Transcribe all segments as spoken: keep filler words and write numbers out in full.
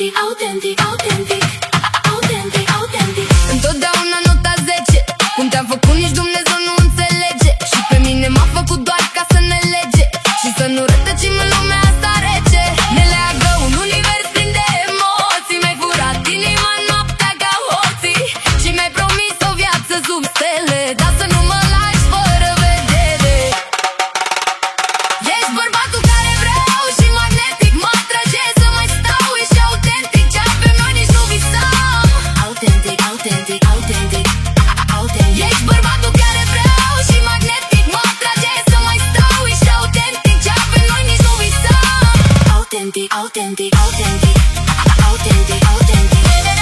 Autentic, autentic, autentic, autentic, autentic. Întotdeauna nota zece. Cum te-am făcut nici Dumnezeu nu înțelege. Și pe mine m-a făcut doar ca să ne lege și să nu rătăcim în lumea asta rece. Ne leagă un univers plin de emoții. Mi-ai furat inima noaptea ca hoții și mi-ai promis o viață sub stele, dar să nu mă lași fără vedere. Ești bărbatul care vreau și magnetic mă atrage să mai stau. Ești autentic, ce avem noi nici nu visam. Autentic, autentic, autentic, autentic. Ești bărbatul care vreau și magnetic mă atrage să mai stau. Ești autentic, ce avem noi nici nu visam. Autentic, autentic, autentic, autentic, autentic.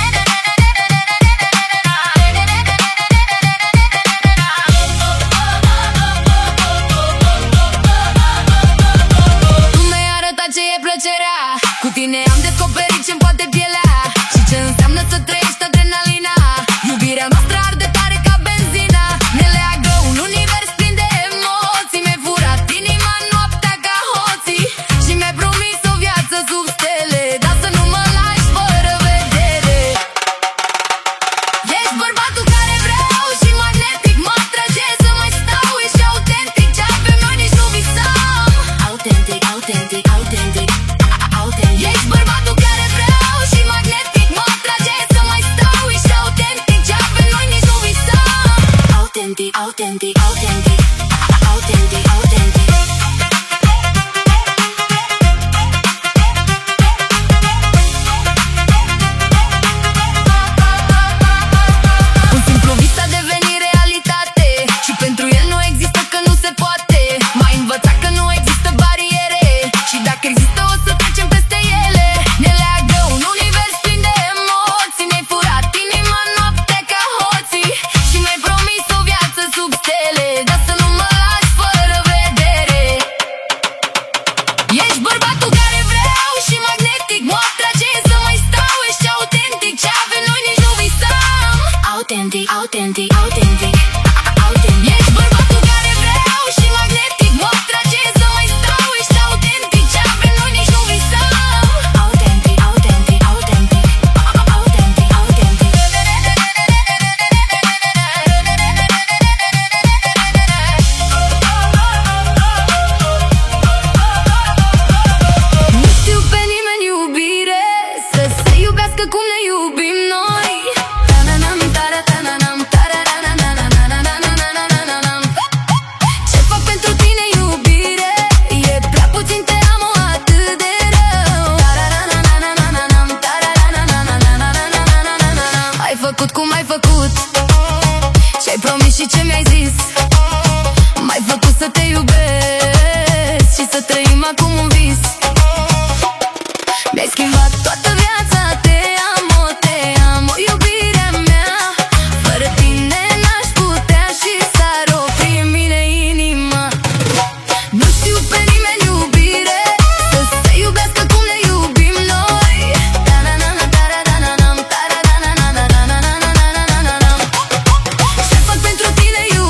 Tu mi-ai arătat ce e plăcerea, cu tine am descoperit ce-mi poate pielea și ce înseamnă să trăiești adrenalina. Iubirea noastră arde tare ca benzina. Ne leagă un univers plin de emoții. Mi-ai furat inima noaptea ca hoții și mi-ai promis o viață sub stele, dar să nu mă lași fără vedere. Ești bărbatul care vreau și magnetic mă atrage să mai stau. Ești autentic, ce avem noi nici nu visam. Autentic, autentic, autentic, autentic. Ești bărbatul care vreau și magnetic mă atrage să mai stau. Ești autentic, ce avem noi nici nu visam. Autentic, autentic, autentic, autentic, autentic. Un simplu vis a devenit realitate și pentru el nu există că nu se poate. M-ai învățat că nu există bariere și dacă există o să trecem peste ele. Ne leagă un univers plin de emoții. Mi-ai furat inima noaptea ca hoții și mi-ai promis o viață sub stele, dar să nu mă lași fără vedere. Ești bărbatul care vreau și magnetic mă atrage să mai stau. Ești autentic, ce avem noi nici nu visam. Autentic, autentic, autentic, autentic. Ești bărbatul care vreau și magnetic mă atrage să mai stau. Ești autentic, ce avem noi nici nu visam. Autentic, autentic, autentic, autentic, autentic. Nu știu pe nimeni iubire să se iubească cum ne iubim noi. Ta-na-nam, tara-ta-na-nam, tara-ra-na-na-na-na-na-na-na-na-na-na-na. Ce fac pentru tine iubire? E prea puțin, te amo atât de rău. Tara-ra-na-na-na-na-nam, tara-ra-na-na-na-na-na-na-na-na-na-na. Ai făcut cum ai făcut, ce-ai promis și ce mi-ai zis. M-ai făcut să te iubesc și să trăim acum un vis. Mi-ai schimbat toată viața, te amo, te amo, iubirea mea. Fără tine n-aș putea și s-ar opri în mine inima. Nu știu pe nimeni iubire să se iubească cum ne iubim noi. Ta-na-na-na, tara-na-na-nam, tara-na-na-na-na-na-na-na-na-na-na-na. Ce fac pentru tine iubire?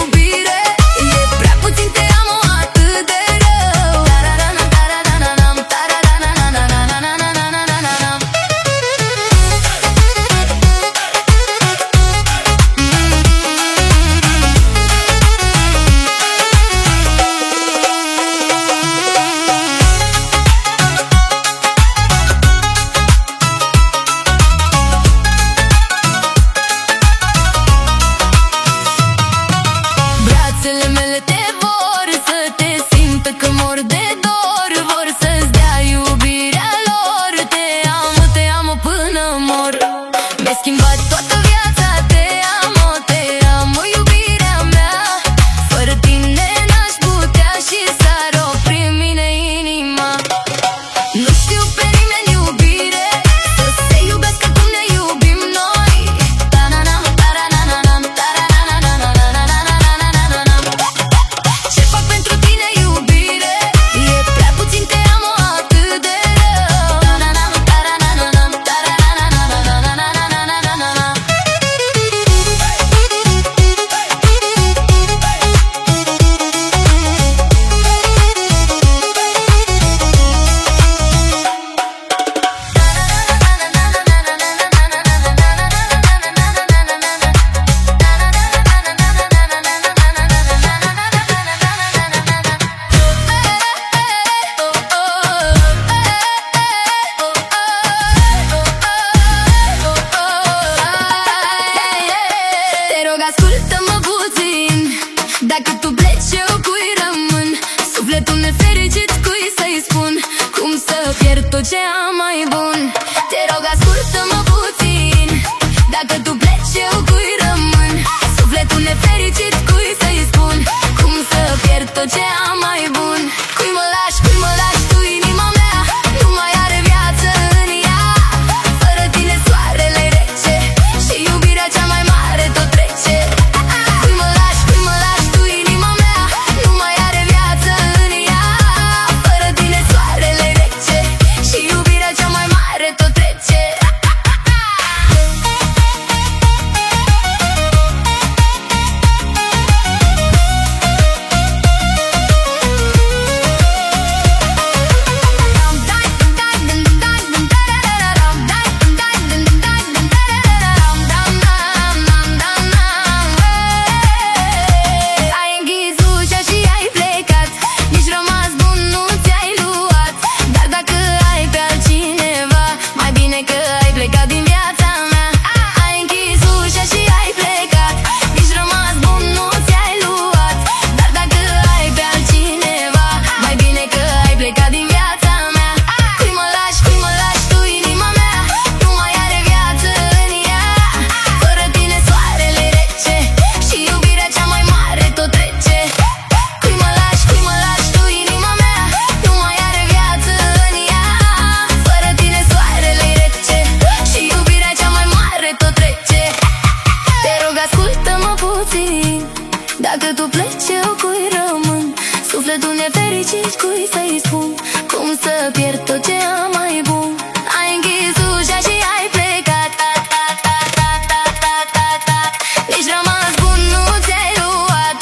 pierd tot ce am mai bun. Te rog, ascultă-mă puțin. Dacă tu pleci, eu cui rămân? Sufletul nefericit, cui să-i spun? Cum să pierd tot ce am mai bun? Cui mă lași, cui mă lași tu, inima mea nu mai are viață în ea. Fără tine soarele rece și iubirea cea mai mare tot trece. Cui mă lași, cui mă lași tu, inima mea nu mai are viață în ea. Fără tine soarele rece și iubirea cea mai mare tot trece. Dacă tu pleci, eu cui rămân? Sufletul nefericit, cui să-i spun? Cum să pierd tot ce am mai bun? Ai închis ușa și ai plecat. Nici rămas bun nu ți-ai luat.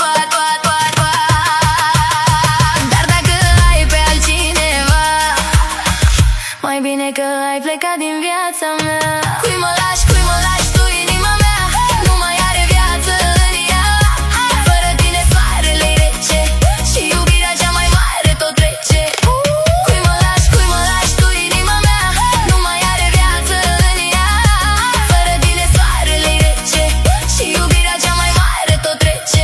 Dar dacă ai pe altcineva, mai bine că ai plecat din viața mea. Cui mă lași, cui mă lași tu, inima mea nu mai are viață în ea. Fără tine soarele rece și iubirea cea mai mare tot trece. Cui mă lași, cui mă lași tu, inima mea nu mai are viață în ea. Fără tine soarele rece și iubirea cea mai mare tot trece.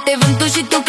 bate vântul și tu